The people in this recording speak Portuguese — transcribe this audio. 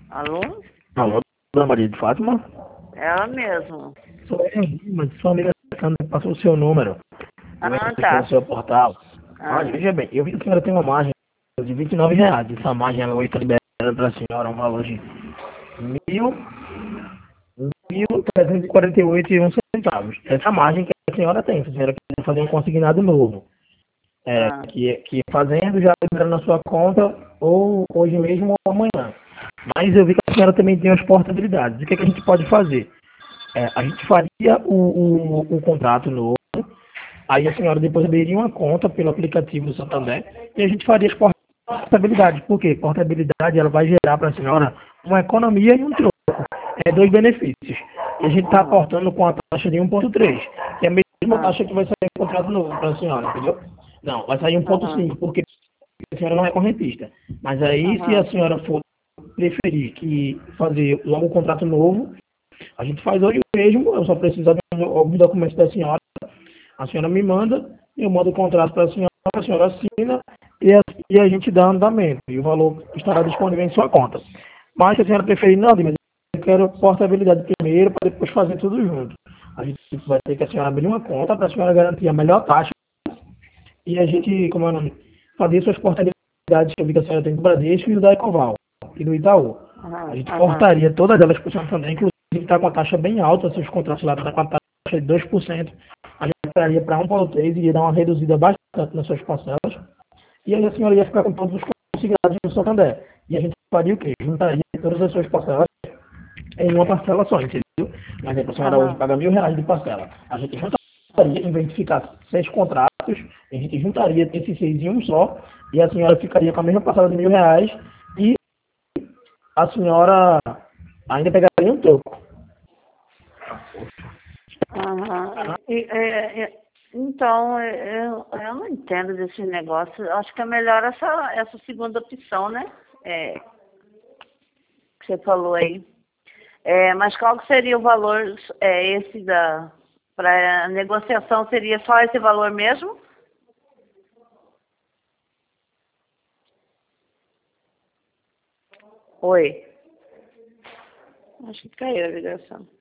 Alô? Alô, Dona Maria de Fátima? Ela mesmo. Sou eu, mas sua amiga Sandra passou o seu número. Eu Ah, entrei no tá. seu portal. Olha, Ah, veja bem, eu vi que a senhora tem uma margem de R$ 29. Essa margem ela está liberada para a senhora um valor de mil, 1.348,01 centavos. Essa margem que a senhora tem, se a senhora quiser fazer um consignado novo. ah, Que fazendo já libera na sua conta ou hoje mesmo ou amanhã. Mas eu vi que a senhora também tem as portabilidades. O que a gente pode fazer? A gente faria o contrato novo, aí a senhora depois abriria uma conta pelo aplicativo do Santander e a gente faria as portabilidades. Por quê? Portabilidade ela vai gerar para a senhora uma economia e um troco. Dois benefícios. E a gente está aham, aportando com a taxa de 1,3, que é a mesma ah, taxa que vai sair o contrato novo para a senhora, entendeu? Não, vai sair aham, 1,5, porque a senhora não é correntista. Mas aí, se a aham, senhora for preferir que fazer logo um contrato novo, a gente faz hoje mesmo, eu só preciso de alguns documentos da senhora, a senhora me manda, eu mando o contrato para a senhora assina e a gente dá andamento. E o valor estará disponível em sua conta. Mas se a senhora preferir, não, mas eu quero portabilidade primeiro para depois fazer tudo junto. A gente vai ter que a senhora abrir uma conta para a senhora garantir a melhor taxa e a gente, como é o nome, fazer suas portabilidades que eu vi que a senhora tem do Bradesco e do da Ecoval e do Itaú. A aham, gente aham, portaria todas elas para o Santander, inclusive está com a taxa bem alta, seus contratos lá estão com a taxa de 2%, a gente portaria para 1,3 e ia dar uma reduzida bastante nas suas parcelas, e aí a senhora ia ficar com todos os consignados do Santander. E a gente faria o quê? Juntaria todas as suas parcelas em uma parcela só, entendeu? Por exemplo, a senhora hoje aham, paga R$ 1.000 de parcela. A gente juntaria, em vez de ficar 6 contratos, a gente juntaria esses 6 em um só, e a senhora ficaria com a mesma parcela de R$ 1.000, e a senhora ainda pegaria um troco. aham. Então, eu não entendo desse negócio. Acho que é melhor essa segunda opção, né? Que você falou aí. Mas qual que seria o valor, esse para negociação, seria só esse valor mesmo? Oi. Acho que caiu a ligação.